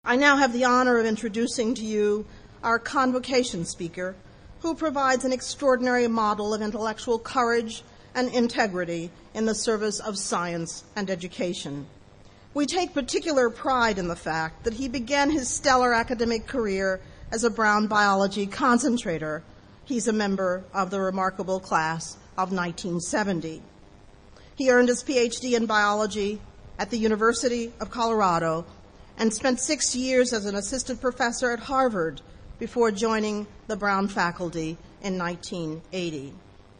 I now have the honor of introducing to you our convocation speaker, who provides an extraordinary model of intellectual courage and integrity in the service of science and education. We take particular pride in the fact that he began his stellar academic career as a Brown biology concentrator. He's a member of the remarkable class of 1970. He earned his PhD in biology at the University of Colorado and spent 6 years as an assistant professor at Harvard before joining the Brown faculty in 1980.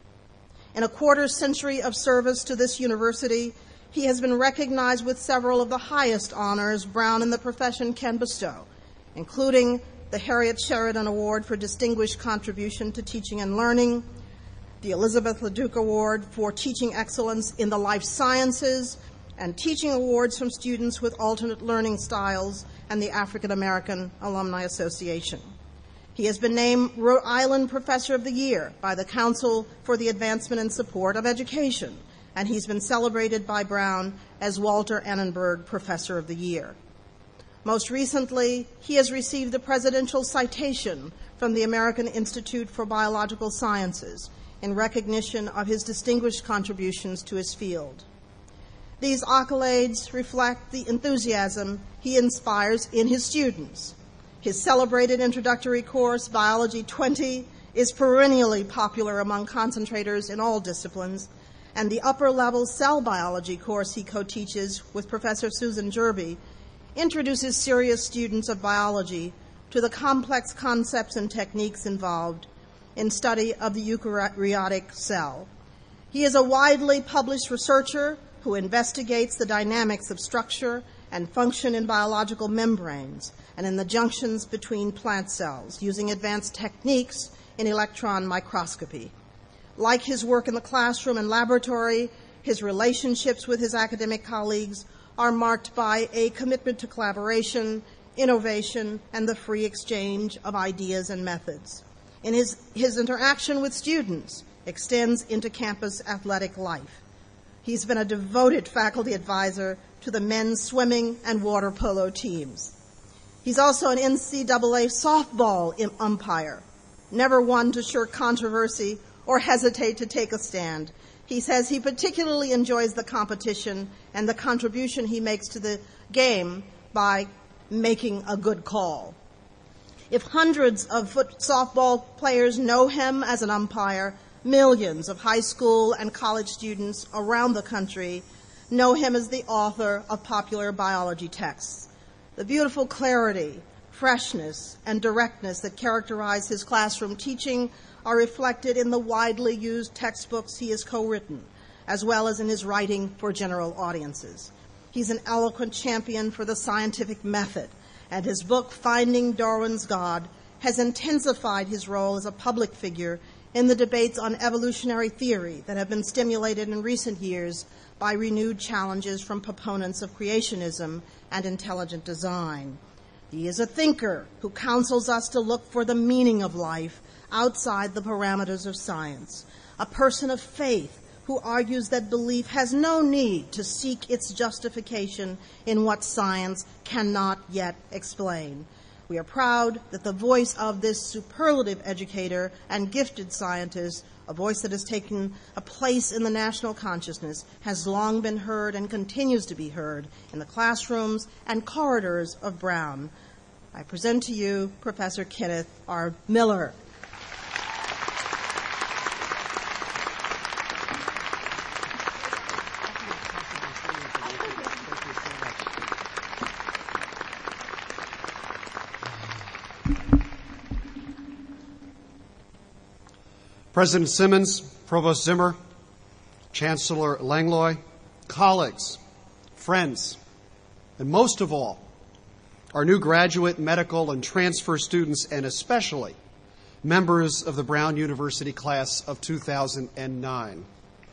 In a quarter century of service to this university, he has been recognized with several of the highest honors Brown in the profession can bestow, including the Harriet Sheridan Award for Distinguished Contribution to Teaching and Learning, the Elizabeth LeDuc Award for Teaching Excellence in the Life Sciences, and teaching awards from students with alternate learning styles, and the African American Alumni Association. He has been named Rhode Island Professor of the Year by the Council for the Advancement and Support of Education, and he's been celebrated by Brown as Walter Annenberg Professor of the Year. Most recently, he has received the Presidential Citation from the American Institute for Biological Sciences in recognition of his distinguished contributions to his field. These accolades reflect the enthusiasm he inspires in his students. His celebrated introductory course, Biology 20, is perennially popular among concentrators in all disciplines, and the upper-level cell biology course he co-teaches with Professor Susan Jerby introduces serious students of biology to the complex concepts and techniques involved in study of the eukaryotic cell. He is a widely published researcher who investigates the dynamics of structure and function in biological membranes and in the junctions between plant cells using advanced techniques in electron microscopy. Like his work in the classroom and laboratory, his relationships with his academic colleagues are marked by a commitment to collaboration, innovation, and the free exchange of ideas and methods. And his interaction with students extends into campus athletic life. He's been a devoted faculty advisor to the men's swimming and water polo teams. He's also an NCAA softball umpire, never one to shirk controversy or hesitate to take a stand. He says he particularly enjoys the competition and the contribution he makes to the game by making a good call. If hundreds of softball players know him as an umpire, millions of high school and college students around the country know him as the author of popular biology texts. The beautiful clarity, freshness, and directness that characterize his classroom teaching are reflected in the widely used textbooks he has co-written, as well as in his writing for general audiences. He's an eloquent champion for the scientific method, and his book, Finding Darwin's God, has intensified his role as a public figure in the debates on evolutionary theory that have been stimulated in recent years by renewed challenges from proponents of creationism and intelligent design. He is a thinker who counsels us to look for the meaning of life outside the parameters of science, a person of faith who argues that belief has no need to seek its justification in what science cannot yet explain. We are proud that the voice of this superlative educator and gifted scientist, a voice that has taken a place in the national consciousness, has long been heard and continues to be heard in the classrooms and corridors of Brown. I present to you Professor Kenneth R. Miller. President Simmons, Provost Zimmer, Chancellor Langlois, colleagues, friends, and most of all, our new graduate, medical, and transfer students, and especially members of the Brown University class of 2009.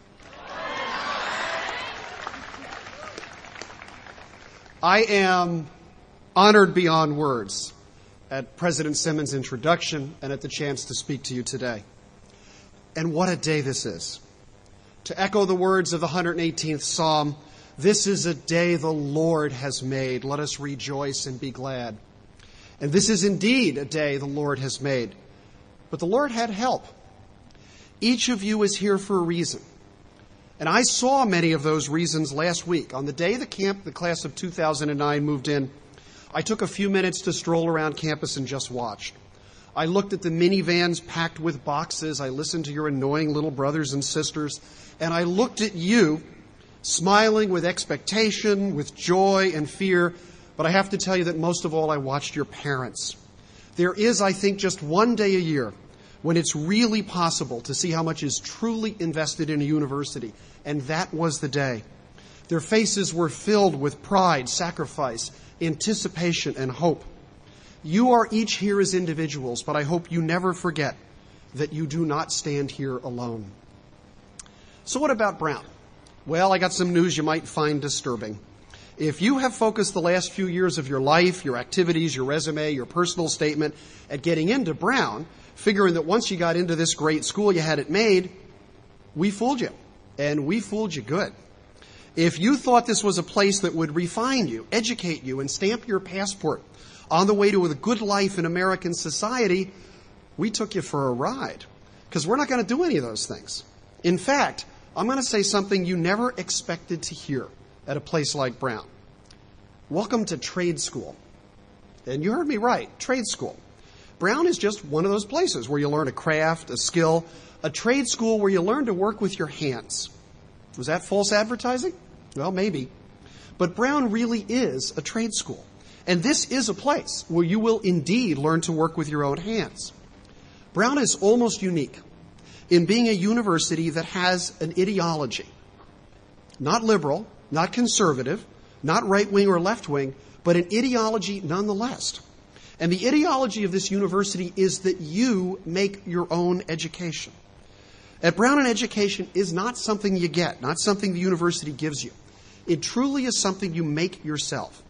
I am honored beyond words at President Simmons' introduction and at the chance to speak to you today. And what a day this is. To echo the words of the 118th Psalm, This is a day the Lord has made. Let us rejoice and be glad. And this is indeed a day the Lord has made. But the Lord had help. Each of you is here for a reason. And I saw many of those reasons last week. On the day the class of 2009 moved in, I took a few minutes to stroll around campus and just watched. I looked at the minivans packed with boxes. I listened to your annoying little brothers and sisters. And I looked at you, smiling with expectation, with joy and fear. But I have to tell you that most of all, I watched your parents. There is, I think, just one day a year when it's really possible to see how much is truly invested in a university. And that was the day. Their faces were filled with pride, sacrifice, anticipation, and hope. You are each here as individuals, but I hope you never forget that you do not stand here alone. So what about Brown? Well, I got some news you might find disturbing. If you have focused the last few years of your life, your activities, your resume, your personal statement at getting into Brown, figuring that once you got into this great school you had it made, we fooled you. And we fooled you good. If you thought this was a place that would refine you, educate you, and stamp your passport on the way to a good life in American society, we took you for a ride. Because we're not going to do any of those things. In fact, I'm going to say something you never expected to hear at a place like Brown. Welcome to trade school. And you heard me right, trade school. Brown is just one of those places where you learn a craft, a skill, a trade school where you learn to work with your hands. Was that false advertising? Well, maybe. But Brown really is a trade school. And this is a place where you will indeed learn to work with your own hands. Brown is almost unique in being a university that has an ideology. Not liberal, not conservative, not right-wing or left-wing, but an ideology nonetheless. And the ideology of this university is that you make your own education. At Brown, an education is not something you get, not something the university gives you. It truly is something you make yourself.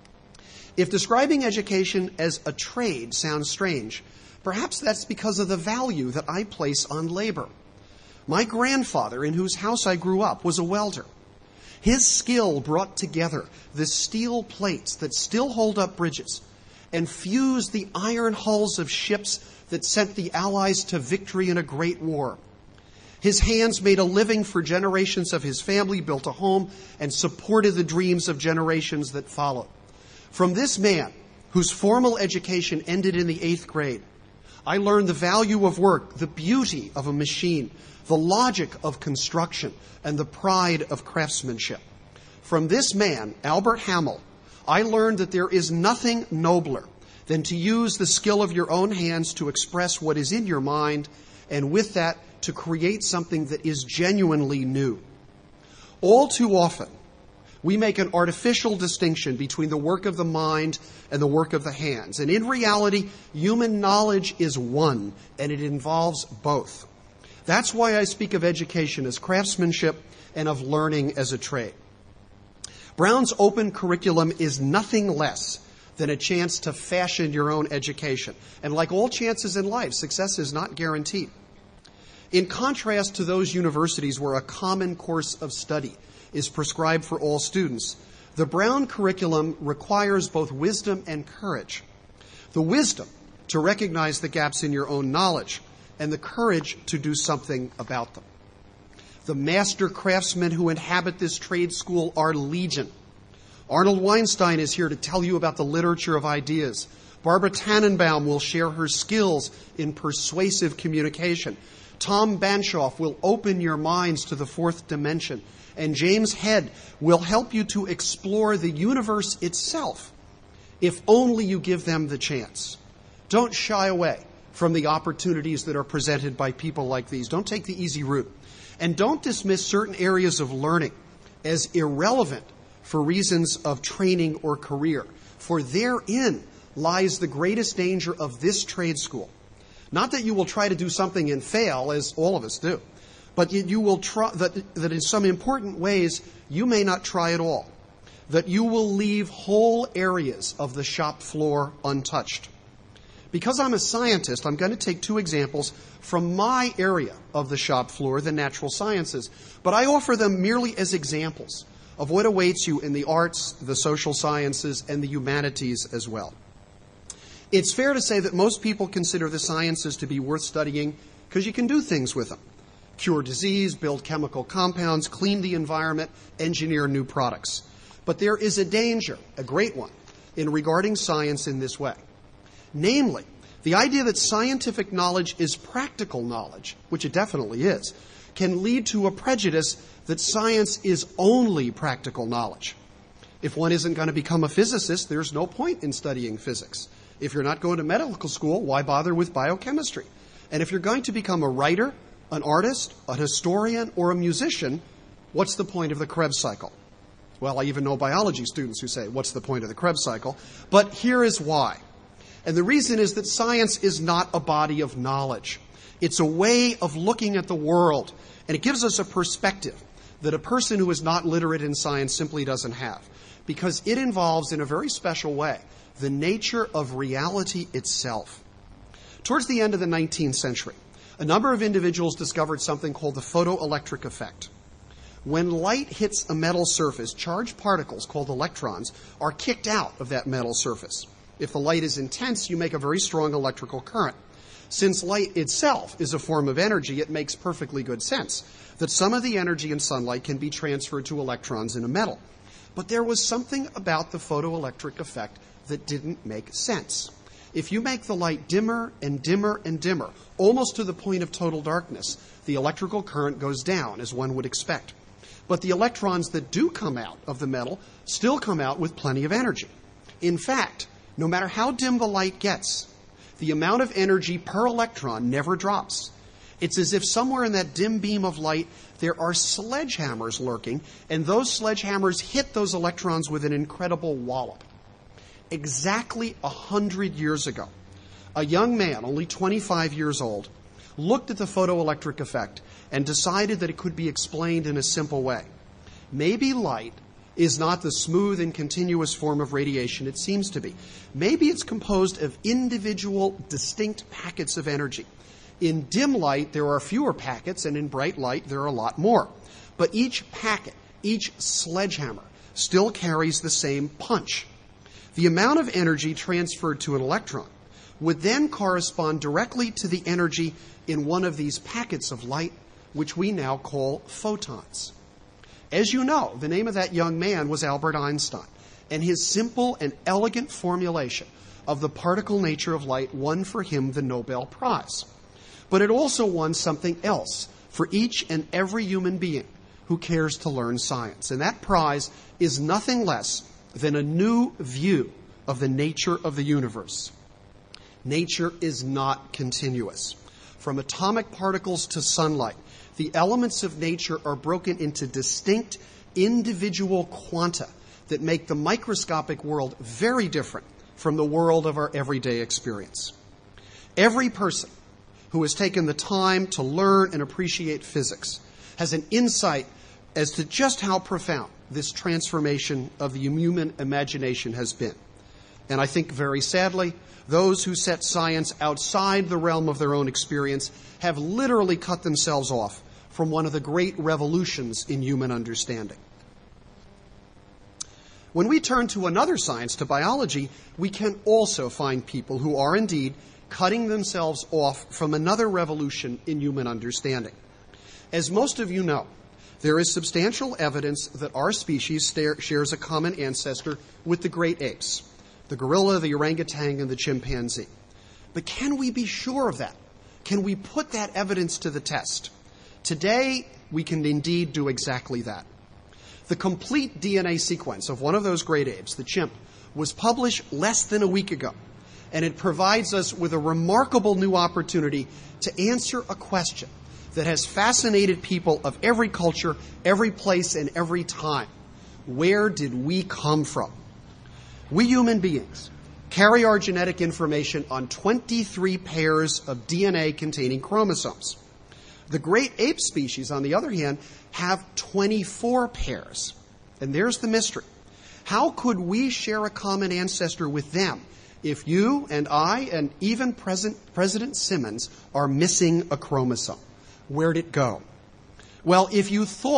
If describing education as a trade sounds strange, perhaps that's because of the value that I place on labor. My grandfather, in whose house I grew up, was a welder. His skill brought together the steel plates that still hold up bridges and fused the iron hulls of ships that sent the Allies to victory in a great war. His hands made a living for generations of his family, built a home, and supported the dreams of generations that followed. From this man, whose formal education ended in the 8th grade, I learned the value of work, the beauty of a machine, the logic of construction, and the pride of craftsmanship. From this man, Albert Hamel, I learned that there is nothing nobler than to use the skill of your own hands to express what is in your mind, and with that, to create something that is genuinely new. All too often, we make an artificial distinction between the work of the mind and the work of the hands. And in reality, human knowledge is one, and it involves both. That's why I speak of education as craftsmanship and of learning as a trade. Brown's open curriculum is nothing less than a chance to fashion your own education. And like all chances in life, success is not guaranteed. In contrast to those universities where a common course of study is prescribed for all students, the Brown curriculum requires both wisdom and courage. The wisdom to recognize the gaps in your own knowledge, and the courage to do something about them. The master craftsmen who inhabit this trade school are legion. Arnold Weinstein is here to tell you about the literature of ideas. Barbara Tannenbaum will share her skills in persuasive communication. Tom Banshoff will open your minds to the fourth dimension. And James Head will help you to explore the universe itself, if only you give them the chance. Don't shy away from the opportunities that are presented by people like these. Don't take the easy route. And don't dismiss certain areas of learning as irrelevant for reasons of training or career. For therein lies the greatest danger of this trade school. Not that you will try to do something and fail, as all of us do, but you will try that in some important ways you may not try at all. That you will leave whole areas of the shop floor untouched. Because I'm a scientist, I'm going to take two examples from my area of the shop floor, the natural sciences. But I offer them merely as examples of what awaits you in the arts, the social sciences, and the humanities as well. It's fair to say that most people consider the sciences to be worth studying because you can do things with them. Cure disease, build chemical compounds, clean the environment, engineer new products. But there is a danger, a great one, in regarding science in this way. Namely, the idea that scientific knowledge is practical knowledge, which it definitely is, can lead to a prejudice that science is only practical knowledge. If one isn't going to become a physicist, there's no point in studying physics. If you're not going to medical school, why bother with biochemistry? And if you're going to become a writer, an artist, a historian, or a musician, what's the point of the Krebs cycle? Well, I even know biology students who say, what's the point of the Krebs cycle? But here is why. And the reason is that science is not a body of knowledge. It's a way of looking at the world, and it gives us a perspective that a person who is not literate in science simply doesn't have, because it involves, in a very special way, the nature of reality itself. Towards the end of the 19th century, a number of individuals discovered something called the photoelectric effect. When light hits a metal surface, charged particles called electrons are kicked out of that metal surface. If the light is intense, you make a very strong electrical current. Since light itself is a form of energy, it makes perfectly good sense that some of the energy in sunlight can be transferred to electrons in a metal. But there was something about the photoelectric effect that didn't make sense. If you make the light dimmer and dimmer and dimmer, almost to the point of total darkness, the electrical current goes down, as one would expect. But the electrons that do come out of the metal still come out with plenty of energy. In fact, no matter how dim the light gets, the amount of energy per electron never drops. It's as if somewhere in that dim beam of light there are sledgehammers lurking, and those sledgehammers hit those electrons with an incredible wallop. Exactly 100 years ago, a young man, only 25 years old, looked at the photoelectric effect and decided that it could be explained in a simple way. Maybe light is not the smooth and continuous form of radiation it seems to be. Maybe it's composed of individual, distinct packets of energy. In dim light, there are fewer packets, and in bright light, there are a lot more. But each packet, each sledgehammer, still carries the same punch. The amount of energy transferred to an electron would then correspond directly to the energy in one of these packets of light, which we now call photons. As you know, the name of that young man was Albert Einstein, and his simple and elegant formulation of the particle nature of light won for him the Nobel Prize. But it also won something else for each and every human being who cares to learn science. And that prize is nothing less than a new view of the nature of the universe. Nature is not continuous. From atomic particles to sunlight, the elements of nature are broken into distinct individual quanta that make the microscopic world very different from the world of our everyday experience. Every person who has taken the time to learn and appreciate physics has an insight as to just how profound this transformation of the human imagination has been. And I think very sadly, those who set science outside the realm of their own experience have literally cut themselves off from one of the great revolutions in human understanding. When we turn to another science, to biology, we can also find people who are indeed cutting themselves off from another revolution in human understanding. As most of you know, there is substantial evidence that our species shares a common ancestor with the great apes, the gorilla, the orangutan, and the chimpanzee. But can we be sure of that? Can we put that evidence to the test? Today, we can indeed do exactly that. The complete DNA sequence of one of those great apes, the chimp, was published less than a week ago, and it provides us with a remarkable new opportunity to answer a question that has fascinated people of every culture, every place, and every time. Where did we come from? We human beings carry our genetic information on 23 pairs of DNA containing chromosomes. The great ape species, on the other hand, have 24 pairs. And there's the mystery. How could we share a common ancestor with them if you and I and even President Simmons are missing a chromosome? Where'd it go? Well, if you thought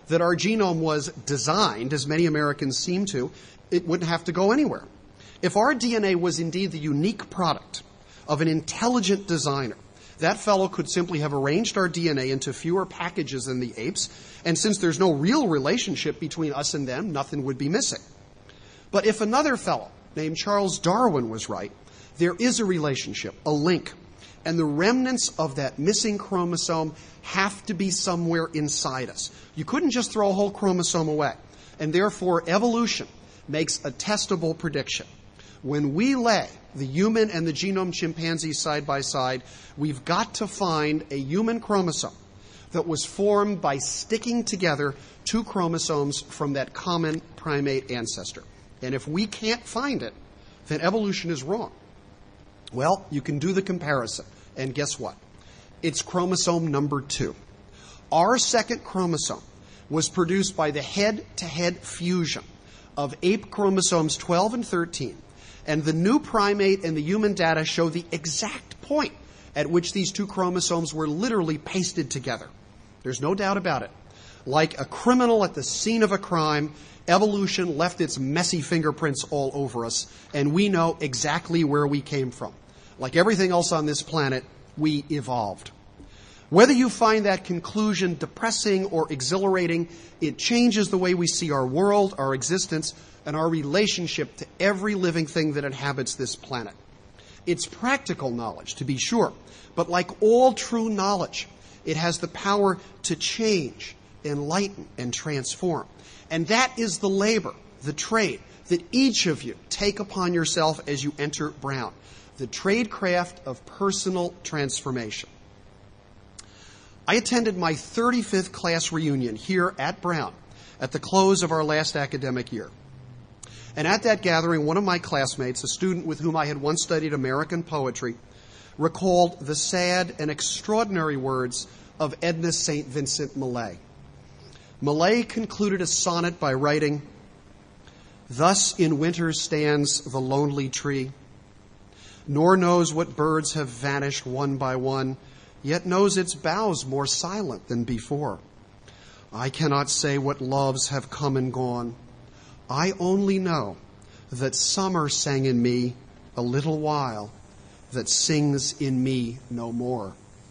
that our genome was designed, as many Americans seem to, it wouldn't have to go anywhere. If our DNA was indeed the unique product of an intelligent designer, that fellow could simply have arranged our DNA into fewer packages than the apes, and since there's no real relationship between us and them, nothing would be missing. But if another fellow named Charles Darwin was right, there is a relationship, a link, and the remnants of that missing chromosome have to be somewhere inside us. You couldn't just throw a whole chromosome away, and therefore evolution makes a testable prediction. When we lay the human and the genome chimpanzee side by side, we've got to find a human chromosome that was formed by sticking together two chromosomes from that common primate ancestor. And if we can't find it, then evolution is wrong. Well, you can do the comparison, and guess what? It's chromosome number 2. Our second chromosome was produced by the head-to-head fusion of ape chromosomes 12 and 13, and the new primate and the human data show the exact point at which these two chromosomes were literally pasted together. There's no doubt about it. Like a criminal at the scene of a crime, evolution left its messy fingerprints all over us, and we know exactly where we came from. Like everything else on this planet, we evolved. Whether you find that conclusion depressing or exhilarating, it changes the way we see our world, our existence, and our relationship to every living thing that inhabits this planet. It's practical knowledge, to be sure, but like all true knowledge, it has the power to change, enlighten, and transform. And that is the labor, the trade, that each of you take upon yourself as you enter Brown, the tradecraft of personal transformation. I attended my 35th class reunion here at Brown at the close of our last academic year. And at that gathering, one of my classmates, a student with whom I had once studied American poetry, recalled the sad and extraordinary words of Edna St. Vincent Millay. Millay concluded a sonnet by writing, "Thus in winter stands the lonely tree, nor knows what birds have vanished one by one, yet knows its boughs more silent than before. I cannot say what loves have come and gone. I only know that summer sang in me a little while, that sings in me no more."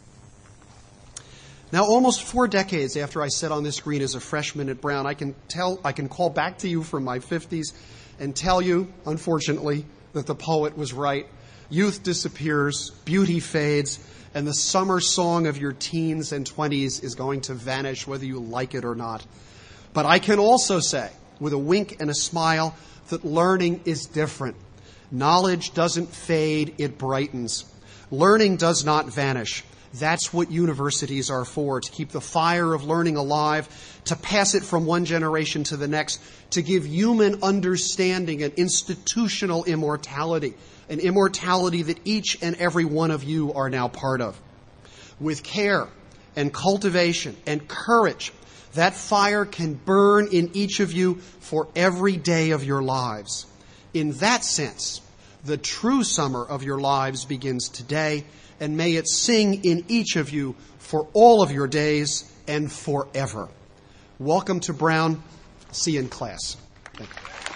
Now, almost 4 decades after I sat on this green as a freshman at Brown, I can call back to you from my 50s and tell you, unfortunately, that the poet was right. Youth disappears, beauty fades, and the summer song of your teens and 20s is going to vanish whether you like it or not. But I can also say, with a wink and a smile, that learning is different. Knowledge doesn't fade, it brightens. Learning does not vanish. That's what universities are for, to keep the fire of learning alive, to pass it from one generation to the next, to give human understanding and institutional immortality, an immortality that each and every one of you are now part of. With care and cultivation and courage, that fire can burn in each of you for every day of your lives. In that sense, the true summer of your lives begins today, and may it sing in each of you for all of your days and forever. Welcome to Brown. See you in class. Thank you.